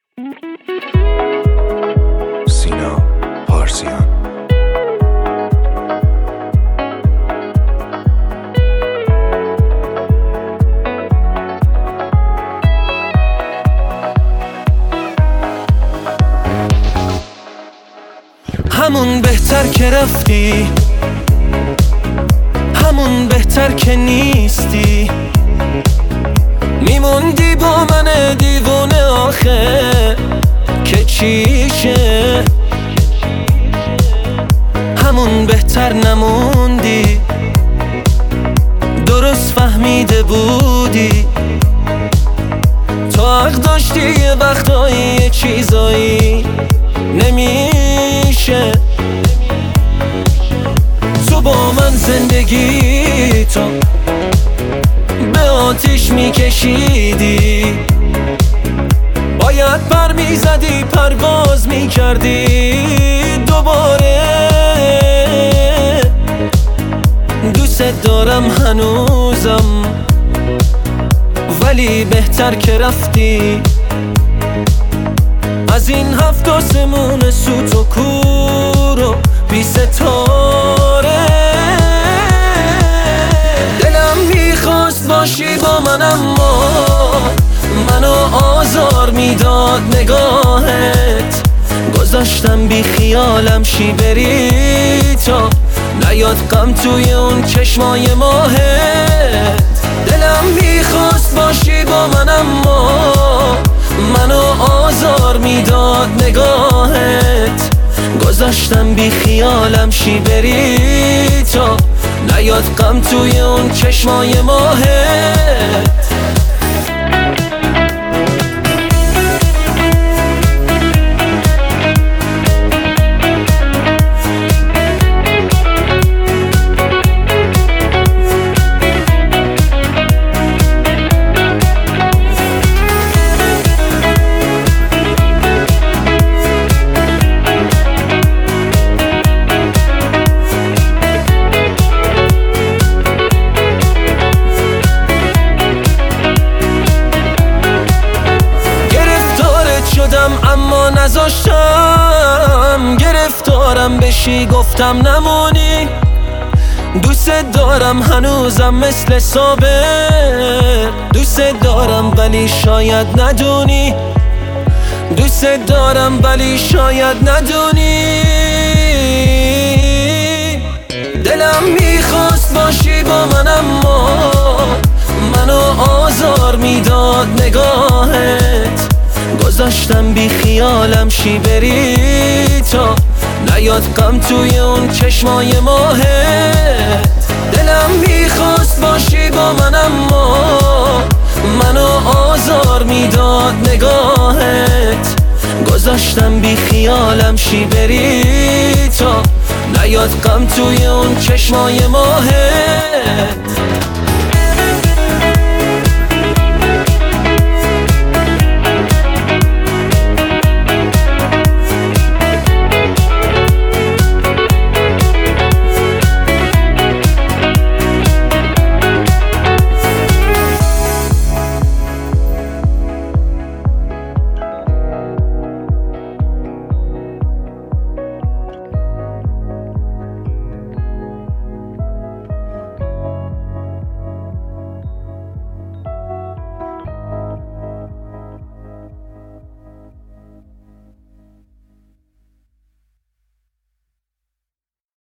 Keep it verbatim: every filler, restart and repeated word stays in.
سینا پارسیان. همون بهتر که رفتی، همون بهتر که نیستی، میموندی با من دیوونه آخه که چیشه. همون بهتر نموندی، درست فهمیده بودی، تو حق داشتی یه وقتایی یه چیزایی نمیشه. تو با من زندگی تو به آتیش میکشیدی، باید پر میزدی پرواز میکردی دوباره. دوست دارم هنوزم، ولی بهتر که رفتی. از این هفت آسمون سوت و کور و بی ستاره، دلم میخواست باشی با من اما منو آزار میداد نگاهت. گذاشتم بی خیالم شی بری تا نیاد غم توی اون چشمای ماهت. دلم میخواست باشی با من اما منو آزار میداد نگاهت. گذاشتم بی خیالم شی بری تا نیاد غم توی اون چشمای ماهت. اما نذاشتم گرفتارم بشی، گفتم نمونی. دوست دارم هنوزم مثل صابر، دوست دارم ولی شاید ندونی. دوست دارم ولی شاید ندونی. دلم میخواست باشی با من اما منو آزار میداد نگاهت. گذاشتم بی خیالم شی بری تا نیاد غم توی اون چشمای ماهت. دلم میخواست باشی با من اما منو آزار میداد نگاهت. گذاشتم بی خیالم شی بری تا نیاد غم توی اون چشمای ماهت.